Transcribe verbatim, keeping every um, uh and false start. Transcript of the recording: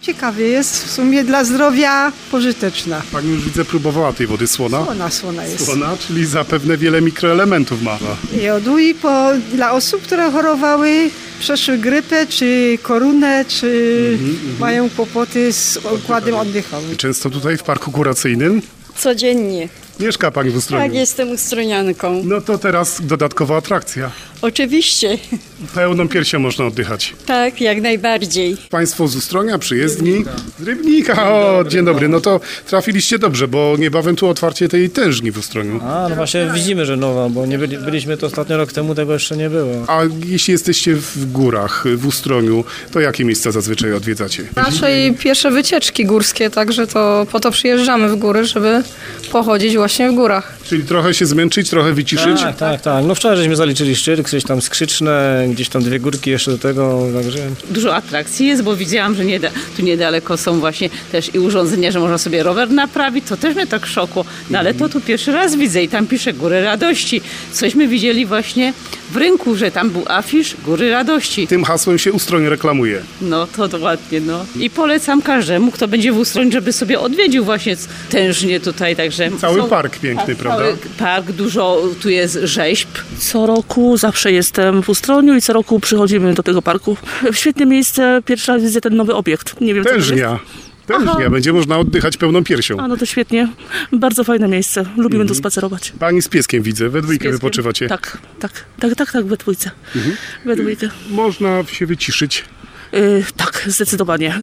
Ciekawie jest, w sumie dla zdrowia pożyteczna. Pani już widzę próbowała tej wody słona? Słona, słona jest. Słona, czyli zapewne wiele mikroelementów ma. Jodu i po, dla osób, które chorowały, przeszły grypę, czy koronę, czy mm-hmm, mają kłopoty z układem oddechowym. Często tutaj w Parku Kuracyjnym? Codziennie. Mieszka Pani w Ustroniu? Tak, jestem ustronianką. No to teraz dodatkowa atrakcja. Oczywiście. Pełną piersią można oddychać. Tak, jak najbardziej. Państwo z Ustronia, przyjezdni? Z Rybnika. O, dzień dobry. No to trafiliście dobrze, bo niebawem tu otwarcie tej tężni w Ustroniu. A, no właśnie widzimy, że nowa, bo nie byli, byliśmy to ostatnio rok temu, tego jeszcze nie było. A jeśli jesteście w górach, w Ustroniu, to jakie miejsca zazwyczaj odwiedzacie? Raczej pierwsze wycieczki górskie, także to po to przyjeżdżamy w góry, żeby pochodzić właśnie w górach. Czyli trochę się zmęczyć, trochę wyciszyć? Tak, tak, tak. No wczoraj żeśmy zaliczyli Szczyrk, gdzieś tam Skrzyczne, gdzieś tam dwie górki jeszcze do tego, także... Dużo atrakcji jest, bo widziałam, że nie da, tu niedaleko są właśnie też i urządzenia, że można sobie rower naprawić, to też mnie tak szokło. No ale to tu pierwszy raz widzę i tam pisze Góry Radości. Cośmy widzieli właśnie w rynku, że tam był afisz Góry Radości. Tym hasłem się Ustroń reklamuje. No to, to ładnie, no. I polecam każdemu, kto będzie w Ustroniu, żeby sobie odwiedził właśnie tężnie tutaj, także... Cały są, park piękny, tak, prawda? Cały park, dużo tu jest rzeźb. Co roku zawsze jestem w Ustroniu i co roku przychodzimy do tego parku. Świetne miejsce, pierwszy raz widzę ten nowy obiekt. Nie wiem, co to jest. Tężnia. Tężnia. Będzie można oddychać pełną piersią. A no to świetnie. Bardzo fajne miejsce. Lubimy Mhm. tu spacerować. Pani z pieskiem widzę, we Z dwójkę pieskiem. wypoczywacie. Tak, tak, tak, tak, tak, we dwójce. Mhm. We dwójkę. Można się wyciszyć. Yy, tak, zdecydowanie.